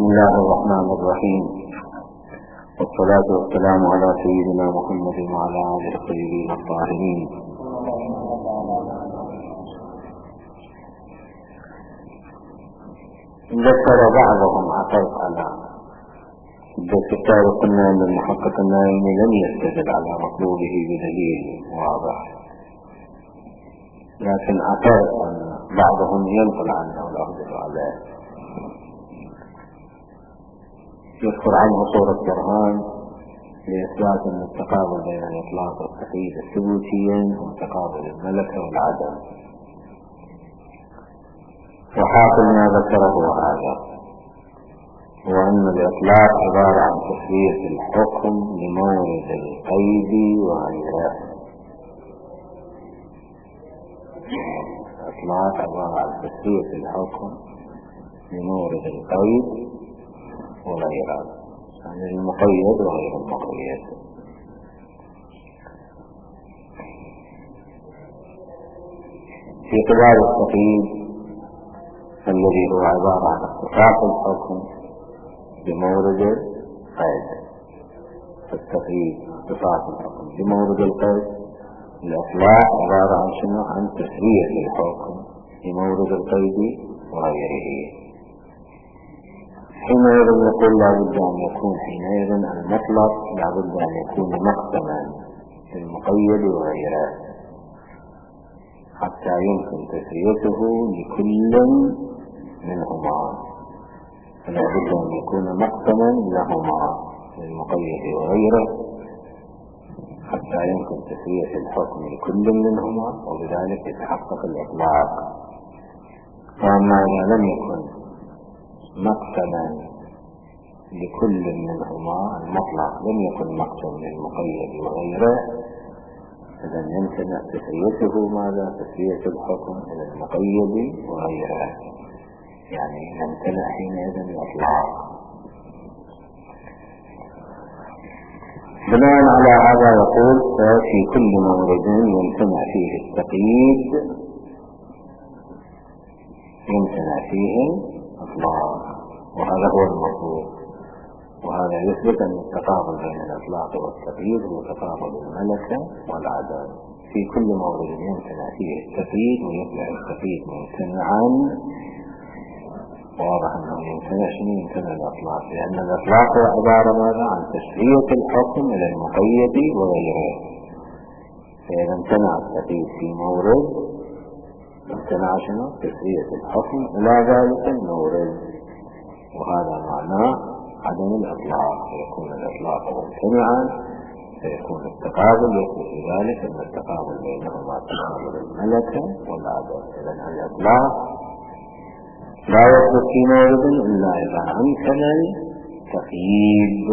بسم الله الرحمن الرحيم، والصلاة والسلام على سيدنا محمد وعلى آله الطيبين الطاهرين. ذكر بعضهم عطف على الكتاب، قلنا أن المحقق النائمي لم يستدل على مطلوبه بدليل واضح، لكن عطف أن بعضهم ينقل عنه الأخذ عليه. يذكر عنه صورة برهان لإثبات أن التقابل بين الإطلاق والتقييد الثبوتيين هو تقابل الملكة والعدم، وحاصل ما ذكره هذا هو أن الإطلاق عبارة عن تسوية الحكم لمورد القيد وغيره. الإطلاق عبارة عن تسوية الحكم لمورد القيد وغيره، يعني المقيد وغير المقيد. في قبال التقييد الذي هو عبارة عن اختصاص الحكم بمورد القيد، التقييد اختصاص الحكم بمورد القيد. الإطلاق عبارة عن شنو؟ عن تسوية الحكم بمورد القيد وغيره. حينئذ نقول لابد أن يكون حينئذ المطلق لابد أن يكون مقسما للمقيد وغيره حتى يمكن تسويته لكل منهما، فلابد أن يكون مقسما لهما للمقيد وغيره حتى يمكن تسوية الحكم لكل منهما، وبذلك يتحقق الإطلاق. وأما إذا لم يكن مقسما لكل منهما، المطلق لم يكن مقسم للمقيد وغيره، إذا يمكن تسويته ماذا؟ تسوية الحكم إلى المقيد وغيره، يعني يمتنع حينئذ الإطلاق. بناء على هذا يقول ففي كل مورد يمتنع فيه التقييد يمتنع فيه الإطلاق، وهذا هو المطلوب. وهذا يثبت أن التقابل بين الإطلاق والتقييد هو تقابل الملكة والعدم. في كل مورد يمتنع فيه التقييد ويطلع التقييد ممتنعا، واضح أنه يمتنع شنو؟ يمتنع الإطلاق، لأن الإطلاق هو عبارة ماذا؟ عن تسوية الحكم إلى المقيد وغيره. فإذا امتنع التقييد في مورد امتنع شنو؟ تسوية الحكم إلى ذلك المورد، وهذا معناه عدم الإطلاق. فيكون الإطلاق ممتنعا، فيكون التقابل يكون في ذلك أن التقابل بينهما تقابل الملكة والعدم. إذن الإطلاق لا يثبت في مورد إلا إذا أمكن التقييد.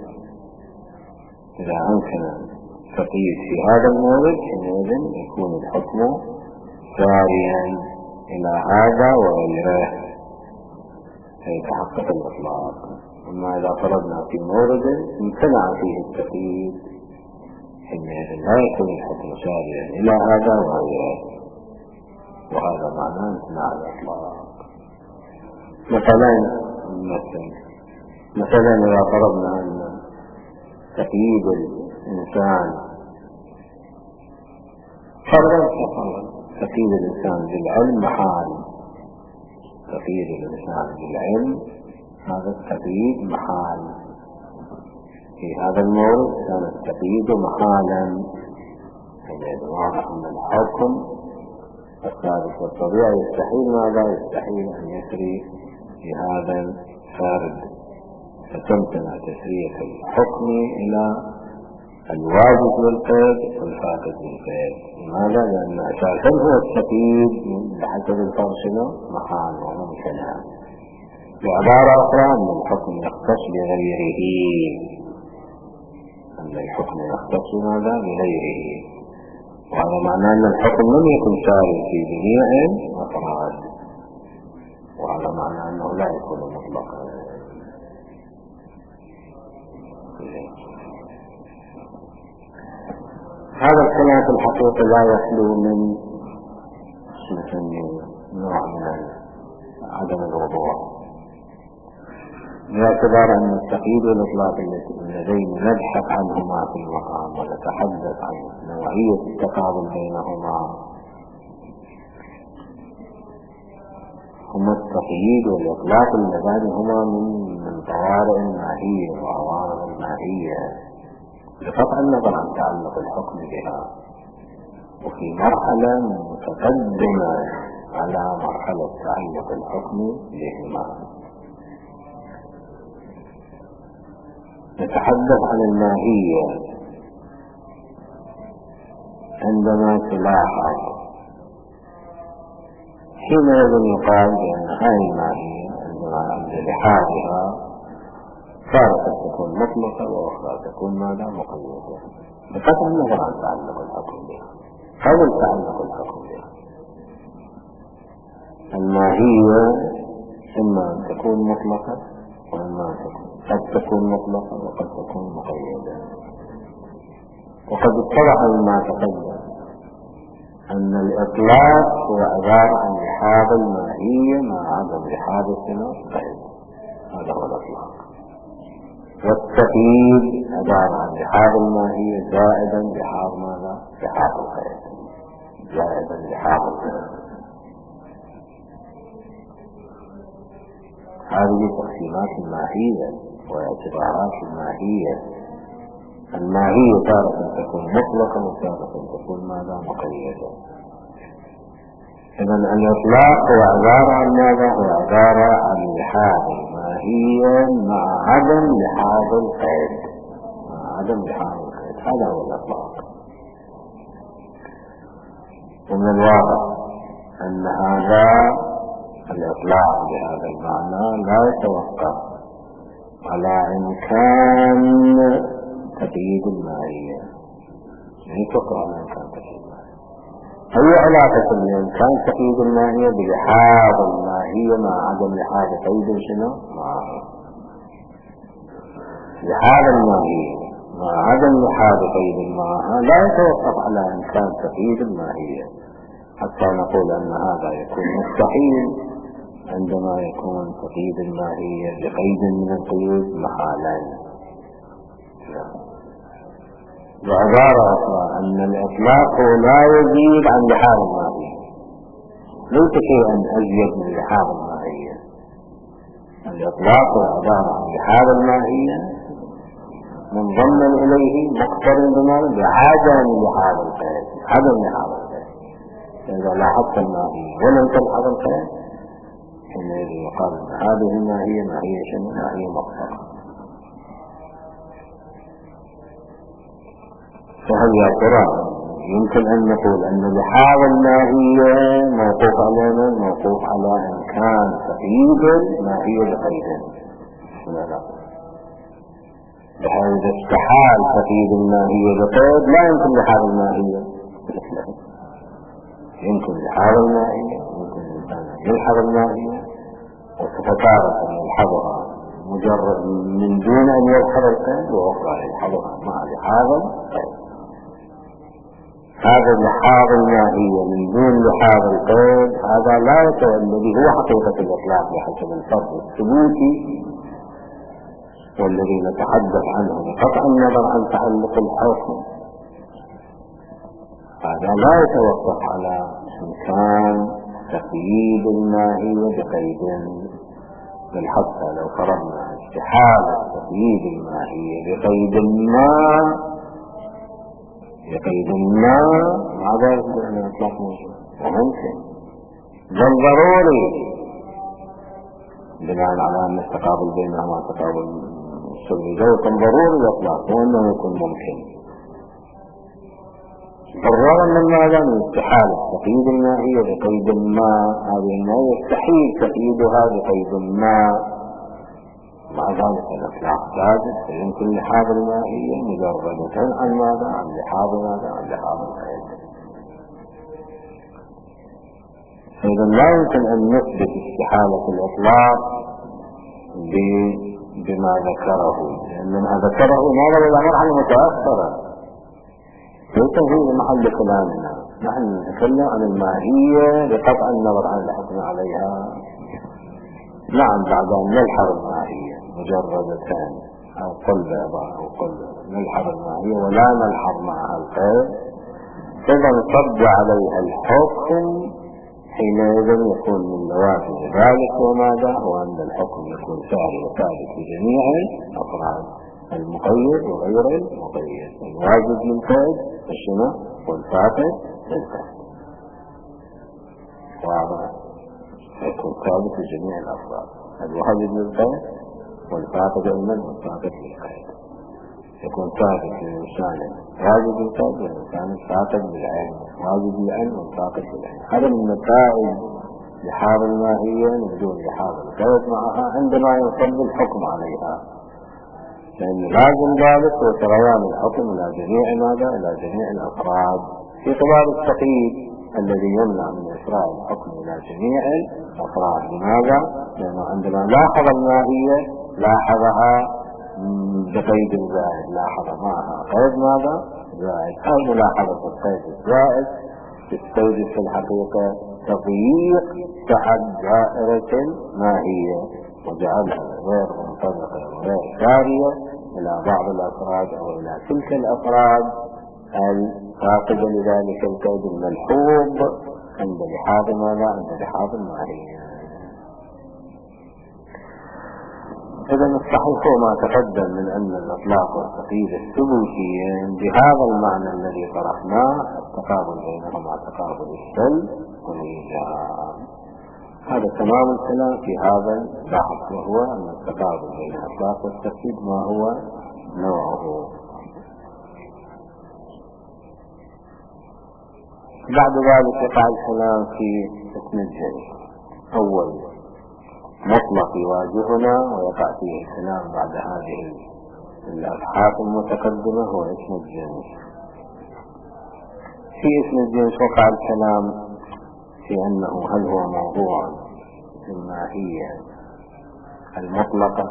إذا أمكن التقييد في هذا المورد حينئذ يكون الحكم ساريا إلى هذا وغيره فيتحقق الإطلاق. أما إذا فرضنا في مورد امتنع فيه التقييد حينئذ لا يكون الحكم ساريا إلى هذا وغيره، وهذا معناه امتناع الإطلاق. مثلا إذا فرضنا أن تقييد الإنسان تقييد الإنسان بالعلم محال، تقييد الإنسان بالعلم هذا التقييد محال. في هذا المورد كان التقييد محالا، فإذا واضح أن الحكم الثابت والطبيعي يستحيل ماذا؟ يستحيل أن يسري في هذا الفرد، فتمتنع تسرية الحكم إلى الواجب للقيد والفاقد للقيد. لماذا؟ لأن أساسا هو التقييد بحسب الفرشنة محال وممتنع. بعبارة أخرى أن الحكم يختص بغيره، أن الحكم يختص ماذا؟ بغيره، وهذا معناه أن الحكم لم يكن ساري في جميع الأفراد، وهذا معناه أنه لا يكون مطلقا. هذا الكلام في الحقيقة لا يخلو من نوع من عدم الوضوح. باعتبار أن التقييد والإطلاق اللذين نبحث عنهما في المقام ونتحدث عن نوعية التقابل بينهما هما التقييد والإطلاق اللذان هما من طوارئ الماهية وعوارض الماهية بقطع النظر عن تعلق الحكم بها، وفي مرحلة متقدمة على مرحلة تعلق الحكم بهما. نتحدث عن الماهية عندما تلاحظ حينئذ يقال بأن هذه الماهية عندما عند لحاظها تارة تكون مطلقة وأخرى تكون ماذا مقيدة بقطع النظر عن تعلق الحكم بها أو تعلق الحكم بها. الماهية إما أن تكون مطلقة وإما أن تكون قد تكون مطلقة وقد تكون مقيدة. وقد اتضح مما تقدم أن الإطلاق هو عبارة عن لحاظ الماهية مع عدم لحاظ القيد، هذا هو الإطلاق. والتقييد عبارة عن لحاظ الماهية زائدا لحاظ ماذا؟ لحاظ القيد، زائدا لحاظ القيد. هذه تقسيمات الماهية واعتبارات الماهية. الماهية تارة تكون مطلقة وتارة تكون ماذا مقيدة. إذن الإطلاق هو عبارة عن ماذا؟ هو عبارة عن لحاظ الماهية مع عدم لحاظ القيد، مع عدم لحاظ القيد، هذا هو الإطلاق. ومن الواضح أن هذا الإطلاق بهذا المعنى لا يتوقف على إمكان تقييد الماهية، يتوقف على إمكان تقييد الماهية. أي علاقة بإمكان تقييد الماهية بلحاظ الماهية مع عدم لحاظ قيد شنو؟ لحاظ الماهية مع عدم لحاظ قيد معها لا يتوقف على إمكان تقييد الماهية، حتى نقول أن هذا يكون مستحيل عندما يكون تقييد الماهية بقيد من القيود محالا. بعبارة أخرى أن الإطلاق لا يزيد عن لحاظ الماهية، ليس شيئا أزيد من لحاظ الماهية. الإطلاق هو عبارة عن لحاظ الماهية منضما إليه مقترن بعدم لحاظ القيد، عدم لحاظ القيد. إذا لاحظت الماهية ولم تلحظ القيد حينئذ يقال هذه الماهية ماهية شنو؟ ماهية مقترنة. فهل يا ترى يمكن أن نقول أن لحاظ الماهية موقوف علينا موقوف على إمكان تقييد الماهية بقيد؟ لا، بحيث استحال تقييد الماهية بقيد لا يمكن لحاظ الماهية، يمكن لحاظ الماهية، يمكن الإنسان يلحظ الماهية وتتطابق أن يلحظها مجرد من دون أن يلحظ القيد، وأخرى يلحظها مع لحاظ القيد. هذا اللحاظ الماهية من دون لحاظ القيد هذا لا يتولد، هو حقيقة الإطلاق بحسب الفرق الثبوتي والذي نتحدث عنه بقطع النظر عن تعلق الحكم. هذا لا يتوقف على إمكان تقييد الماهية بقيد، بل حتى لو فرضنا استحالة تقييد الماهية بقيد ما مع ذلك أن الإطلاق موجود وممكن بل ضروري بناء على أن التقابل بينهما تقابل السبب ذوقا ضروري الإطلاق وأنه يكون ممكن. بالرغم من ماذا؟ من استحالة تقييد الماهية بقيد ما، هذه ما يستحيل تقييدها بقيد ما، مع ذلك الإطلاق ثابت فيمكن لحاظ الماهية مجردة عن ماذا؟ عن لحاظ ماذا؟ عن لحاظ القيد. إذا لا يمكن أن نثبت استحالة الإطلاق بما ذكره، لأن ما ذكره ماذا بالأمر عن متأخرة ليس في محل كلامنا. نحن نتكلم عن الماهية بقطع النظر عن الحكم عليها، نعم بعد أن نلحظ الماهية مجردتان أو قلبة أو قلبة نلحظ الماهية ولا نلحظ معها القيد، إذا نصب عليها الحكم حينئذ يكون من لوازم ذلك وماذا هو أن الحكم يكون فعل وثابت لجميع الأفراد المقيد وغير المقيد، الواجب للقيد الشنو والفاقد للقيد، واضح؟ يكون ثابت لجميع الأفراد، الواجب للقيد والفاقد والفاقد للقيد، يكون ثابت للإنسان واجب للقيد والإنسان فاقد للعلم، واجب للعلم والفاقد للعلم. هذا من نتائج لحاظ الماهية من دون لحاظ القيد معها عندما يصب الحكم عليها، لأن لازم ذلك هو سريان الحكم إلى جميع ماذا؟ إلى جميع الأفراد في خلال التقييد الذي يمنع من إسراء الحكم إلى جميع الأفراد. لماذا؟ لأنه عندما لاحظ الماهية لاحظها بقيد زائد، لاحظ معها قيد ماذا؟ زائد. أو ملاحظة القيد الزائد تستوجب في الحقيقة تضييق سعة دائرة الماهية وجعلها غير منطبقة وغير سارية إلى بعض الأفراد أو إلى تلك الأفراد الفاقدة لذلك القيد الملحوظ عند لحاظ ماذا؟ عند لحاظ الماهية. إذا الصحيح ما تقدم من أن الإطلاق والتقييد الثبوتيين بهذا المعنى الذي طرحناه التقابل بينهما تقابل السلب والإيجاب. هذا تمام الكلام في هذا البحث، وهو أن التقابل بين الإطلاق والتقييد ما هو نوعه. بعد ذلك يقع الكلام في اسم الجنس. أول مطلق يواجهنا ويقع فيه الكلام بعد هذه الأبحاث المتقدمة هو اسم الجنس. في اسم الجنس وقع الكلام في أنه هل هو موضوع الماهية المطلقة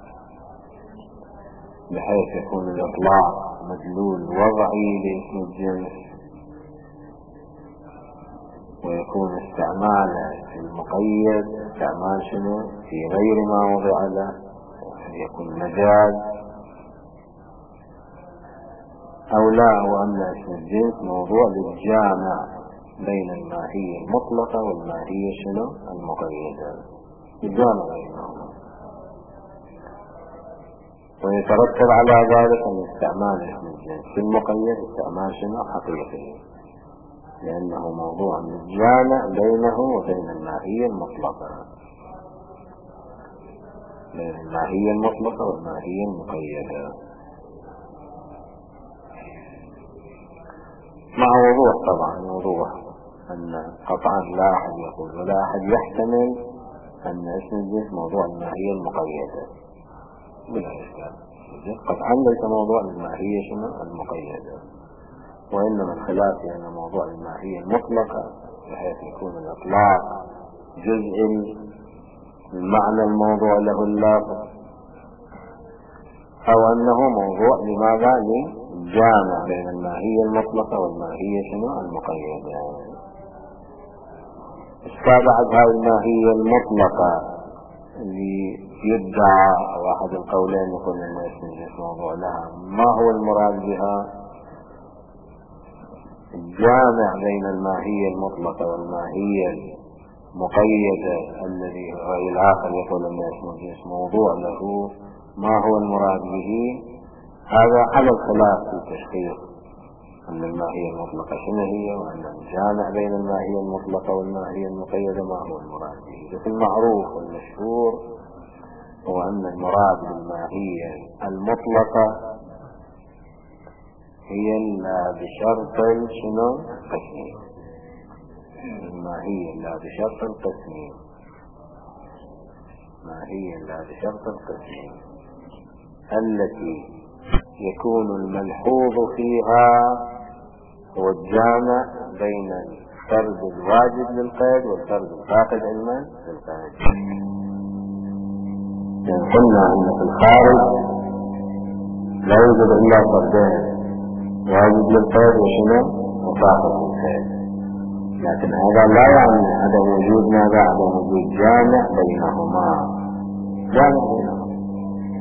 بحيث يكون الإطلاق مدلول وضعي لاسم الجنس ويكون استعماله في المقيد استعمال شنو في غير ما وضع له، يكون مجاز، أو لا وأن اسم الجنس موضوع للجامع بين الماهية المطلقة والماهية شنو المقيدة، الجامع بينهما، ويترتب على ذلك أن استعمال اسم الجنس في المقيد استعمال شنو حقيقي، لأنه موضوع الجامع بينه وبين الماهية المطلقة، بين الماهية المطلقة والماهية المقيدة، مع وضوح طبعا وضوح أن قطعا لا أحد يقول ولا أحد يحتمل أن اسم الجنس موضوع الماهية المقيدة بلا إشكال، قطعا ليس موضوع الماهية شنو المقيدة، وإنما الخلاف أن موضوع الماهية المطلقة بحيث يكون الإطلاق جزء المعنى الموضوع له اللافظ، أو أنه موضوع لماذا للجامع بين الماهية المطلقة والماهية شنو المقيدة. استابعد هذه الماهية المطلقة اللي يدعى واحد القولين يقول أن اسم الجنس موضوع لها، ما هو المراد بها؟ الجامع بين الماهية المطلقة والماهية المقيدة الذي الرأي الآخر يقول أن اسم الجنس موضوع له، ما هو المراد به؟ هذا على الخلاف في تشخيص أن الماهية المطلقة شنو هي، وأن الجامع بين الماهية المطلقة والماهية المقيدة ما هو المراد به. لكن المعروف والمشهور هو أن المراد بالماهية المطلقة هي لا بشرط شنو التسمية، الماهية لا بشرط التسمية، ماهية لا بشرط التسمية التي يكون الملحوظ فيها هو الجامع بين الفرد الواجب للقيد والفرد الفاقد علما للقيد. يعني قلنا أن في الخارج لا يوجد إلا فردين، واجب للقيد وشنو وفاقد للقيد، لكن هذا لا يعني عدم وجود ماذا؟ عدم وجود جامع بينهما، جامع بينهما،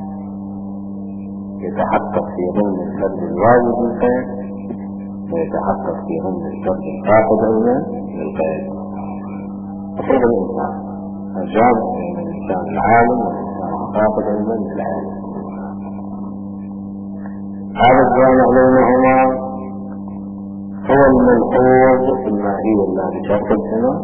يتحقق في ضمن الفرد الواجب للقيد ويتحقق في ضمن الفرد الفاقد للقيد. وكيف الإنسان الجامع بين الإنسان العالم والإنسان الفاقد للعالم. هذا الجامع بينهما هو الملحوظ في الماهية لا بشرط السنة،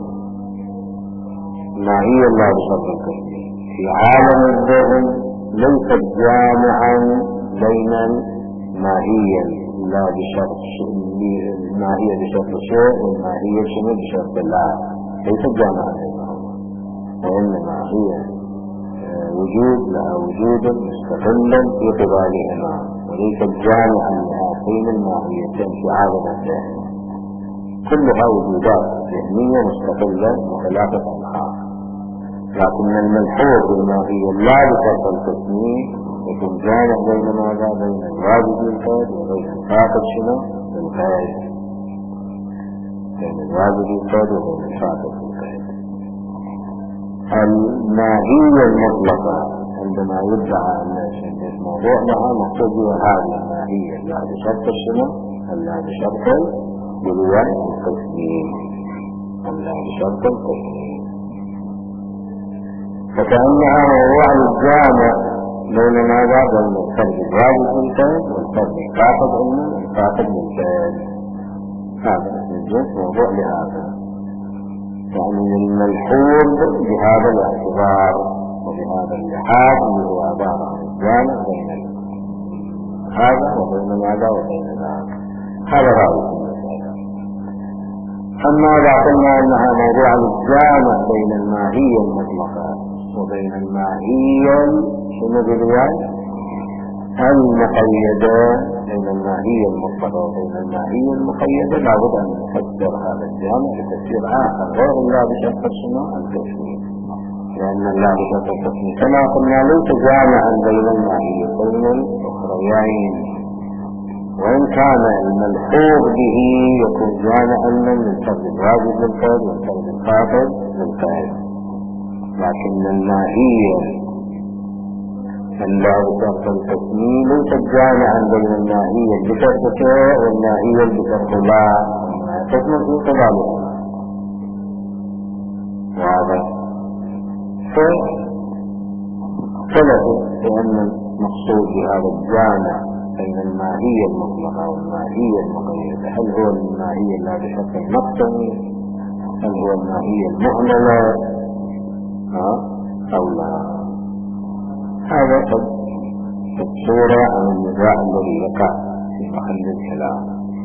الماهية لا بشرط القسم في عالم الذهن ليست جامعا بين الماهية لا بشرط الماهية بشرط شيء والماهية شنو بشرط لا، ليست جامعا بينهما، وإنما هي وجود لها وجودا مستقلا في قبالهما، وليست جامعا لهاتين الماهيتين في عالم الذهن. كلها وجودات ذهنية مستقلة وثلاثة أنحاء، لكن الملحوظ بالماهية لا بشرط التصنيف يكون جامع بين ماذا؟ بين الواجب للقيد وبين الفاقد شنو؟ للقيد، بين الواجب للقيد وبين الفاقد للقيد. الماهية المطلقة عندما يدعى أن الموضوع لها مقصود هذه الماهية لا بشرط شنو؟ لا بشرط التصنيف، لا بشرط التصنيف، فكأنها موضوع الجامع بين ماذا؟ بين الفرد الواجب للقيد والفرد الفاقد للقيد. هذا الجنس موضوع لهذا، يعني الملحوظ بهذا الاعتبار وبهذا اللحاظ اللي هو عبارة عن الجامع بين هذا وبين ماذا وبين ذاك. هذا رأي المسألة. أما إذا قلنا أنها موضوع الجامع بين الماهية المطلقة وبين الماهية شنو بالرواية المقيدة، بين الماهية المطلقة وبين الماهية المقيدة، لابد أن نفسر هذا الجامع بتفسير آخر غير الله بشرط شنو؟ التصنيف، لأن الله بشرط التصنيف كما قلنا ليس جامعا بين الماهيتين الأخريين، وإن كان الملحوظ به يكون جامعا من الفرد الواجب للقيد والفرد الفاقد للقيد، لكن الماهية الله بشرط التصنيف ليست جامعا بين الماهية بشرط شيء والماهية بشرط لا، تصنيف في قبالها. واضح؟ فثبت بأن المقصود بهذا الجامع بين الماهية المطلقة والماهية المقيدة هل هو الماهية لا بشرط المقصد، هل هو الماهية المهملة أو لا. هذا قد صورة عن النزاع الذي يقع في محل الكلام.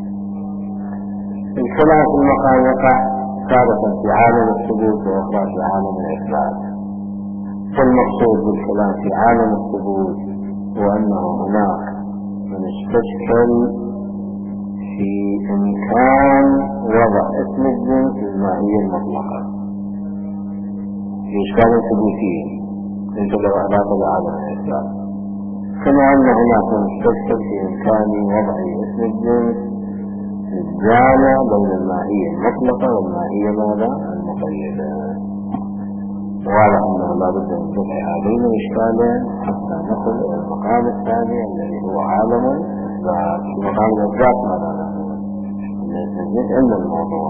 الكلام في المقام يقع تارة في عالم الثبوت وأخرى في عالم الإثبات. فالمقصود بالكلام في عالم الثبوت هو أنه هناك من استشكل في إمكان وضع اسم الجنس في الماهية المطلقة في إشكال ثبوتي ليس له علاقة بعالم الإثبات، كما أن هناك من استشكل في إمكان وضع اسم الجنس الجامع بين الماهية المطلقة والماهية ماذا؟ المقيدة. واضح أنه لا بد من فتح هذين الإشكالين حتى نصل إلى المقام الثاني الذي هو عالم الإثبات. مقام الإثبات ماذا نقول؟ ليس جزء من الموضوع.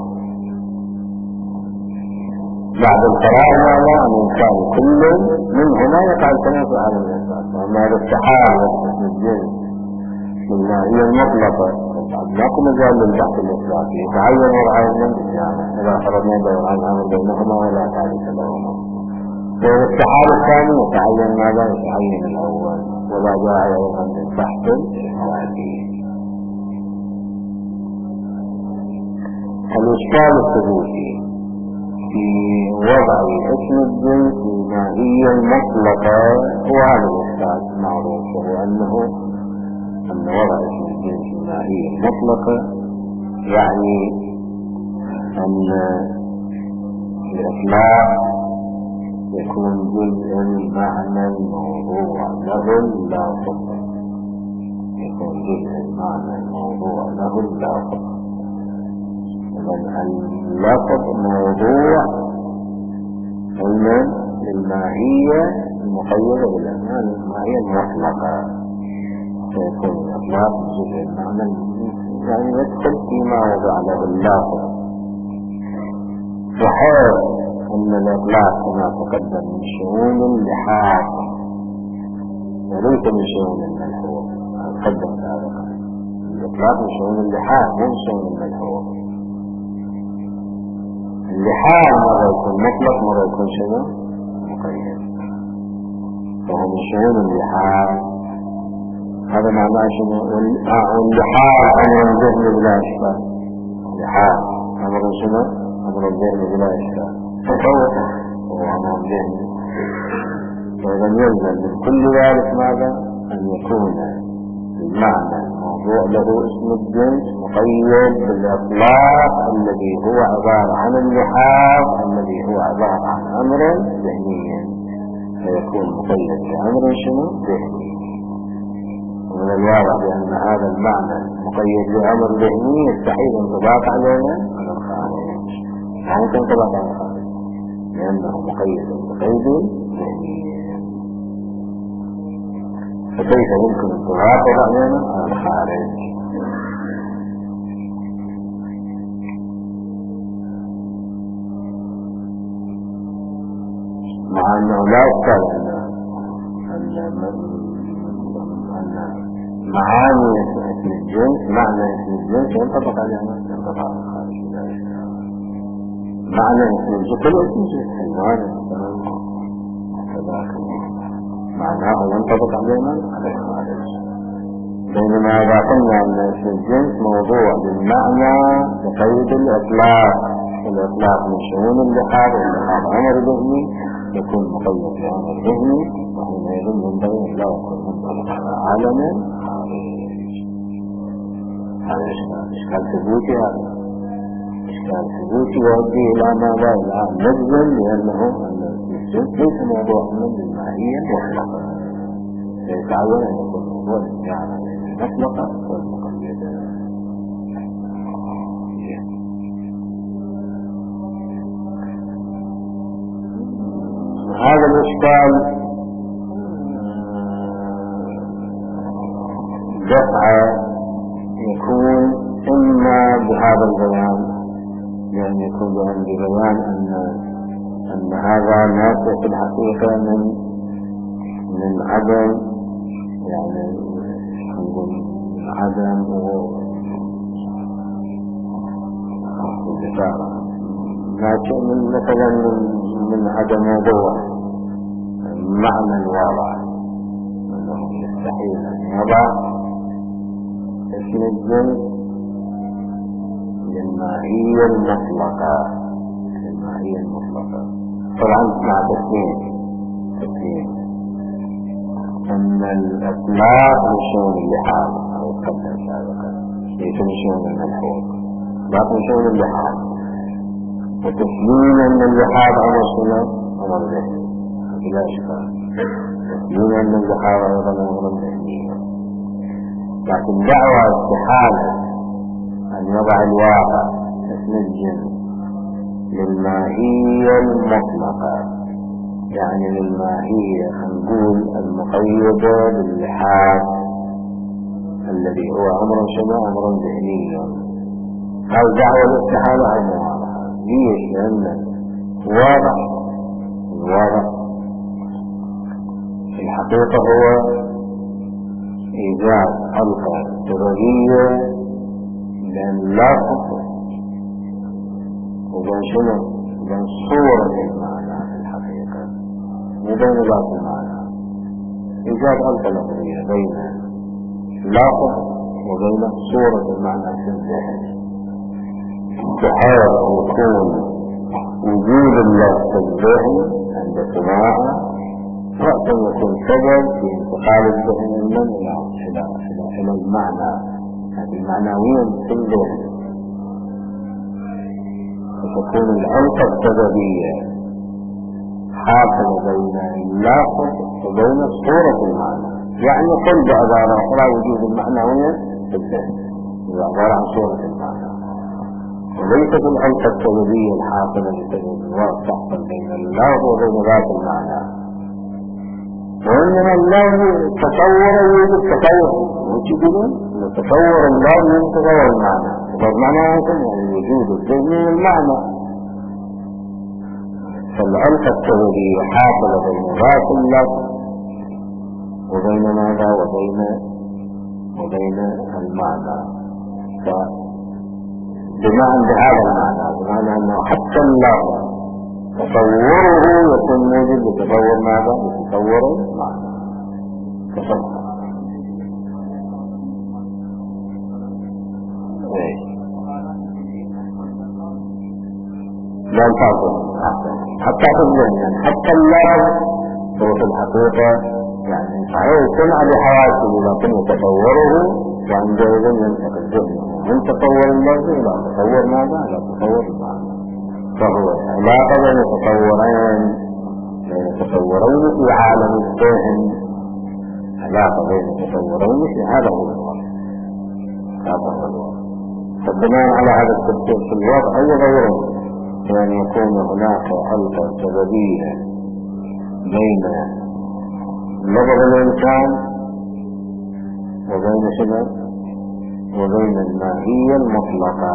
بعد القرار ماذا؟ أن كان كل من هنا يقع الكلام في عالم الإثبات، وأما هذا التحال اسم الجنس الماهية المطلقة لكم مجال للبحث الإثباتي يتعين ورعاية من الجامع إذا فرضنا دوران الأمر بينهما ولا تعريف لهما. والتحال الثاني يتعين ماذا؟ يتعين الأول ولا داعي أيضا للبحث الإثباتي. الإشكال الثبوتي في وضع اسم الجنس الماهية المطلقة هو هذا الإشكال معروف، وهو أن وضع اسم الجنس الماهية المطلقة يعني أن الإطلاق يكون جزء معنى الموضوع له اللافظ، يكون جزء معنى الموضوع له اللافظ. إذن اللافظ موضوع الماهية المقيدة بالأسماء الماهية المطلقة، فيكون الإطلاق جزء المعنى يعني يدخل فيما وضع له اللافظ، وحيث أن الإطلاق كما تقدم من شؤون اللحاظ وليس من شؤون الملحوظ. تقدم سابقا الإطلاق من شؤون اللحاظ مو من شؤون الملحوظ. اللحاظ مرة يكون مطلق مرة يكون شنو مقيد، وهو من شؤون اللحاظ. هذا معناه شنو؟ واللحاظ أمر الذهن بلا إشكال. اللحاظ أمر شنو؟ أمر الذهن بلا إشكال، تصور هو أمر الذهن. فإذا يلزم من كل ذلك ماذا؟ أن يكون المعنى موضوع له اسم الجنس مقيد بالإطلاق الذي هو عبارة عن اللحاظ الذي هو عبارة عن أمر ذهني، فيكون مقيد بأمر شنو؟ ذهني. ومن الواضح بأن هذا المعنى مقيد بأمر ذهني يستحيل انطباق علينا على الخارج، يعني تنطبق على الخارج لأنه مقيد بقيد ذهني، فكيف يمكن انطباق علينا على الخارج؟ مع أنه لا يشكل أن معاني اسم الجنس معنى اسم الجنس ينطبق علينا ينطبق على الخارج. معنى اسم الجنس كل اسم الجنس حيوان كذلك معناه ينطبق علينا على الخارج. بينما إذا قلنا أن اسم الجنس موضوع بالمعنى بقيد الإطلاق، الإطلاق من شؤون اللحاظ واللحاظ أمر ذهني يكون مقيد بأمر ذهني، وحينئذ ينبغي أن لا يكون منطبق على عالم خارج. هذا إشكال ثبوتي، هذا إشكال ثبوتي يؤدي إلى ماذا؟ إلى نجم، لأنه الجنس ليس موضوع من الماهية المطلقة، فيتعين أن يكون موضوع الجعل المطلقة والمقيدة. هذا الإشكال دفع يكون إما بهذا البيان، يعني يكون ببيان أن هذا ناتج في الحقيقة من عدم، يعني نقول عدم ناتج من مثلا من عدم وضوح معنى الواضح، أنه يستحيل أن يضع اسم الجنس للماهية المطلقة. الماهية المطلقة طبعا مع تسليم أن الأطلاق من شؤون اللحاظ أو القدر سابقا ليس من شؤون الملحوظ، لكن من شؤون اللحاظ، وتسليم أن اللحاظ أمر شنو؟ أمر ذهني بلا إشكال. تسليم أن اللحاظ أيضا أمر ذهني، لكن دعوى استحالة أن يضع الواقع اسم الجنس للماهية المطلقة، يعني للماهية نقول المقيدة باللحاظ الذي هو أمر شنو؟ أمر ذهني. هذا دعوى الاستحالة أو مواضحة. ليش؟ لأن الواضح في الحقيقة هو إيجاد حلقة سببية بين لا خطة وبين شنو؟ بين صورة المعنى في الحقيقة وبين ذات المعنى. إيجاد حلقة لفظية بين لافظ وبين صورة المعنى في الذهن، بحيث يكون وجود اللفظ في الذهن عند سماعه رأسا يكون سبب في انتقال الذهن من إلى المعنى، هذه المعنوية في الذهن، فتكون العلاقة السببية حاصلة بين اللافظ وبين صورة المعنى. يعني قل بعبارة أخرى وجود المعنوية في الذهن هي عبارة عن صورة المعنى، وليست العلاقة السببية الحاصلة بسبب الوقت تحصل بين اللفظ وبين ذات المعنى، وإنما الله تصور وجود تصور وجدنا نتصور الله من تصور المعنى. والمعنى يعني الوجود الذهني والمعنى. فالعلقة التوجيهية حاصلة بين ذات اللفظ وبين ماذا وبين المعنى. بمعنى بهذا المعنى، بمعنى أنه حتى اللفظ تصوره يكون موجود بتصور ماذا؟ بتصور المعنى. تصور لا تفضل حتى في الذهن، يعني حتى اللفظ هو في الحقيقة يعني صحيح صنع بحواسه لكن يتصوره وعندئذ ينتقل ذهنه من تصور اللفظ إلى تصور ماذا؟ إلى تصور المعنى. فهو علاقة بين تصورين في عالم الذهن، علاقة بين تصورين في هذا هو الوضع. فبناء على هذا التفسير في الوضع يغيره أن يكون هناك علقة سببية بين لفظ الإنسان وبين شنو؟ وبين الماهية المطلقة،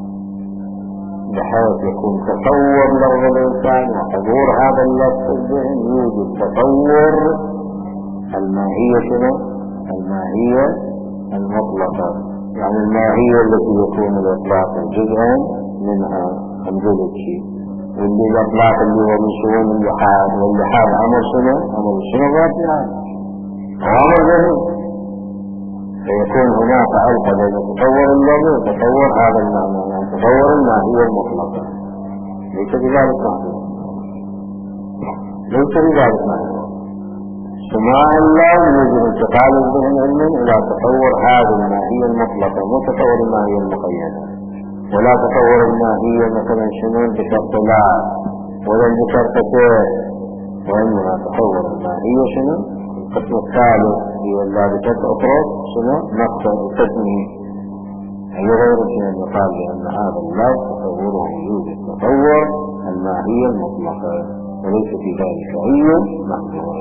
بحيث يكون تصور لفظ الإنسان وحضور هذا اللفظ في الذهن يوجد تصور الماهية شنو؟ الماهية المطلقة، يعني الماهية التي يكون الإطلاق جزءا منها نقول الشيء، واللي الأطلاق اللي هو من شؤون اللحاد، واللحاد أمر شنو؟ أمر شنو ذاتها؟ أمر ذهني. فيكون هناك علقة بين تصور اللفظ وتصور هذا المعنى، يعني تصور الماهية المطلقة. ليس بذلك معلوم، ليس بذلك معلوم. سماع الله يوجد انتقال الذهن علما إلى تصور هذه الماهية المطلقة، مو تصور الماهية المقيدة، ولا تصور الماهية مثلا شنو بشرط لا ولا بشرط كيف، وإنما تصور الماهية شنو؟ القسم الثالث هي اللابتة أخرى شنو؟ مقصد التسمية. أي غير شنو يقال بأن هذا اللفظ تصوره يوجد تصور الماهية المطلقة وليس في ذلك أي محظور.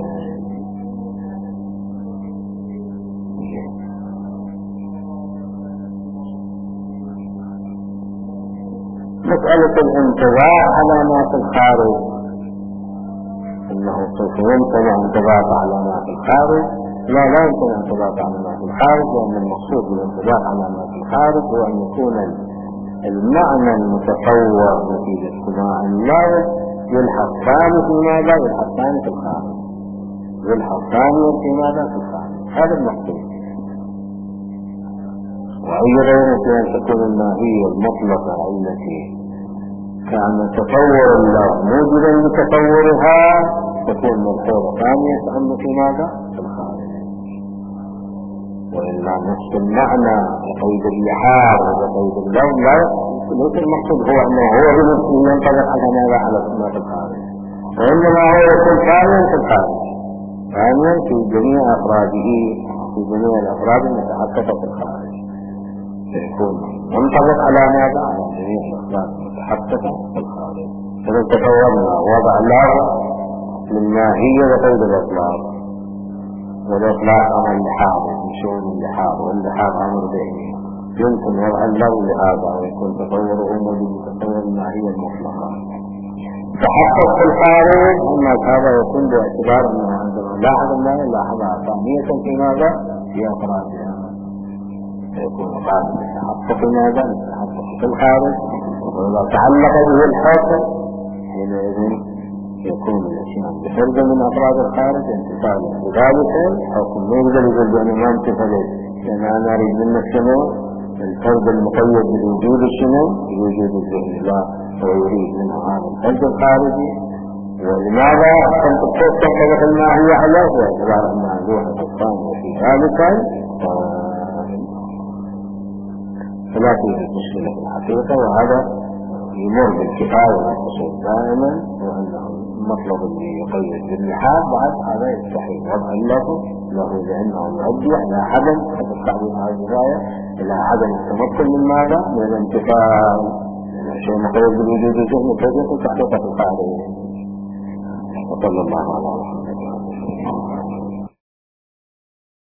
مسألة الانتباه على ما في الخارج، انه سوف يمتنع انتباه على ما في الخارج، لا يمتنع انتباه على ما في الخارج، لأن المقصود بالانتباه على ما في الخارج هو أن يكون المعنى المتصور نتيجة سماع اللفظ يلحق ثاني في ماذا؟ يلحق ثاني في الخارج، يلحق ثاني في ماذا؟ في الخارج. هذا المقصود. وأيضا أن تكون الماهية المطلقة التي كان تصور الله موجودا لتصورها تكون ملحوظة ثانية تأمل في ماذا؟ في الخارج. وإلا نفس المعنى بقيد اللحاظ وبقيد اللون ليس المقصود هو أنه هو بنفسه ينطبق على ماذا؟ على ما في الخارج، وإنما هو يكون ثانيا في الخارج، ثانيا في جميع أفراده، في جميع الأفراد المتحققة في الخارج، يكون منطبق على ماذا؟ على جميع الأخلاق المتحققة في الخارج. فإذا تصورنا وضع الله للماهية وقيد الإطلاق، والإطلاق أمر اللحاظ من شؤون اللحاظ، واللحاظ أمر ذهني، يمكن وضع الله لهذا ويكون تصوره موجود بتصور الماهية المطلقة. تحقق في الخارج أن هذا يكون باعتبار أنه عندما لاحظ الله لاحظها ثانية في ماذا؟ في أفرادها، يكون قادم يتحقق ماذا؟ يتحقق في الخارج. وإذا تعلق به الحكم حينئذ يكون الإسلام بفرد من أفراد الخارج انتقاله بذلك الحكم. ما يقدر يقول بأنه ما انتقلت، لأن أنا أريد منك شنو؟ الفرد المقيد بوجود شنو؟ بوجود الذهن، لا هو يريد منه هذا الفرد الخارجي. ولماذا كنت تنطبق الماهية عليه؟ باعتبار أنها روحة الثانية في ذلك فلا توجد مشكلة في الحقيقة. وهذا يمر بالكفاية والقصور دائما، وأنه المطلب اللي يقيد باللحاظ بعد هذا يستحيل وضع اللفظ له، لأنه يؤدي إلى عدم حسب تعبير هذه الرواية إلى عدم التمكن من ماذا؟ من الانتقال. شيء مقيد بالوجود الذهني كيف يكون تحقيقه في القاعدة. وصلى الله على محمد.